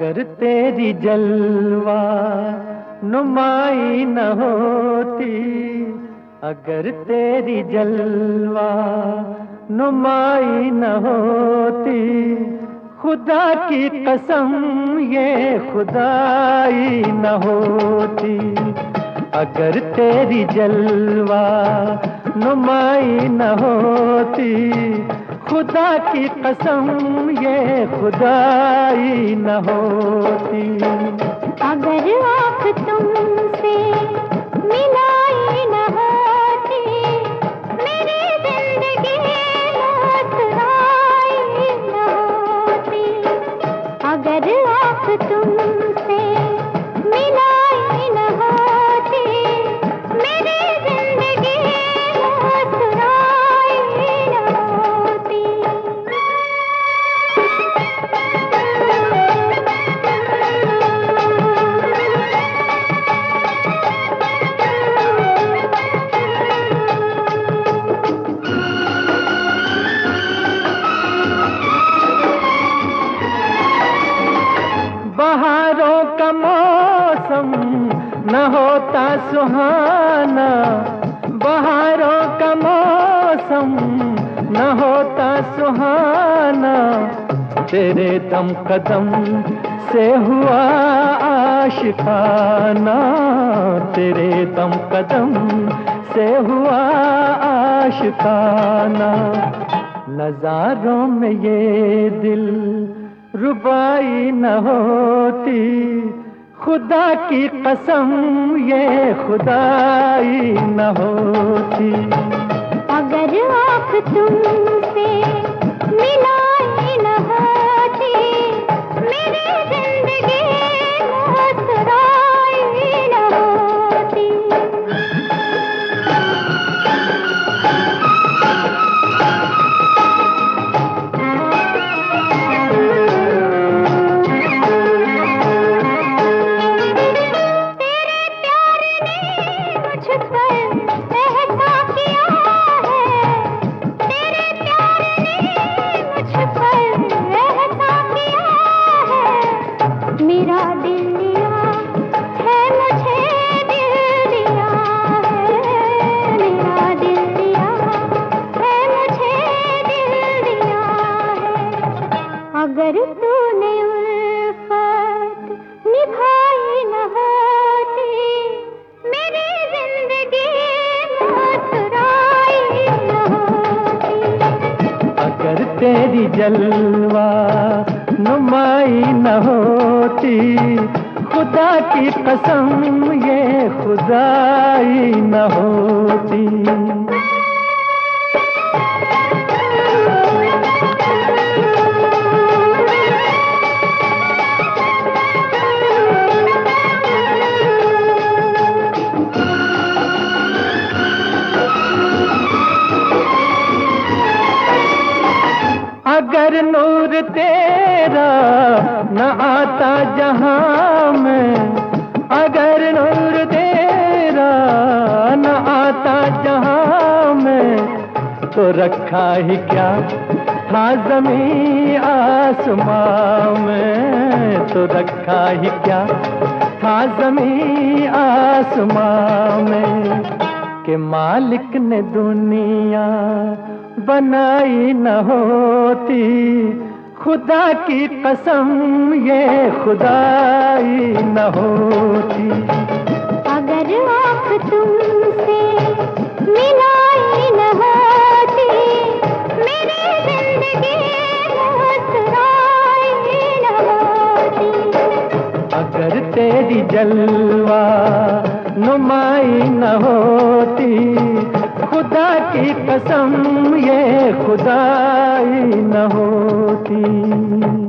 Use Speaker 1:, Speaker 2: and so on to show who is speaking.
Speaker 1: अगर तेरी जलवा नुमाई न होती, अगर तेरी जलवा नुमाई न होती, खुदा की कसम ये खुदाई न होती। अगर तेरी जलवा नुमाई न होती, खुदा की कसम ये खुदाई न होती।
Speaker 2: अगर आँख तुमसे मिलाई न होती, मेरी जिंदगी मुस्कुराई न होती। अगर आँख तुमसे मिलाई न होती, मेरी जिंदगी मुस्कुराई न होती।
Speaker 1: बहारों का मौसम न होता सुहाना, बहारों का मौसम न होता सुहाना, तेरे दम कदम से हुआ आशिकाना, तेरे दम कदम से हुआ आशिकाना। नजारों में ये दिल रुबाई न होती, खुदा की कसम ये खुदाई न होती।
Speaker 2: अगर आँख तुमसे मिलाई न होती, मेरी जिंदगी मुस्कुराई न होती। मेरा दिल लिया है, मुझे दिल दिया है। मेरा दिल लिया है, मुझे दिल दिया है। अगर तूने उल्फत निभाई न होती, मेरी जिंदगी मुस्कुराई न होती।
Speaker 1: अगर तेरी जलवा नुमाई न होती, खुदा की कसम ये खुदाई न होती। अगर नूर तेरा न आता जहां में, अगर नूर तेरा न आता जहां में, तो रखा ही क्या था ज़मीं आसमां में, तो रखा ही क्या था ज़मीं आसमां में। कि मालिक ने दुनिया बनाई न होती, खुदा की कसम ये खुदाई न होती।
Speaker 2: अगर आँख तुमसे मिलाई न होती, मेरी जिंदगी मुस्कुराई न होती।
Speaker 1: अगर तेरी जलवा नुमाई न होती, खुदा की कसम ये खुदाई न होती।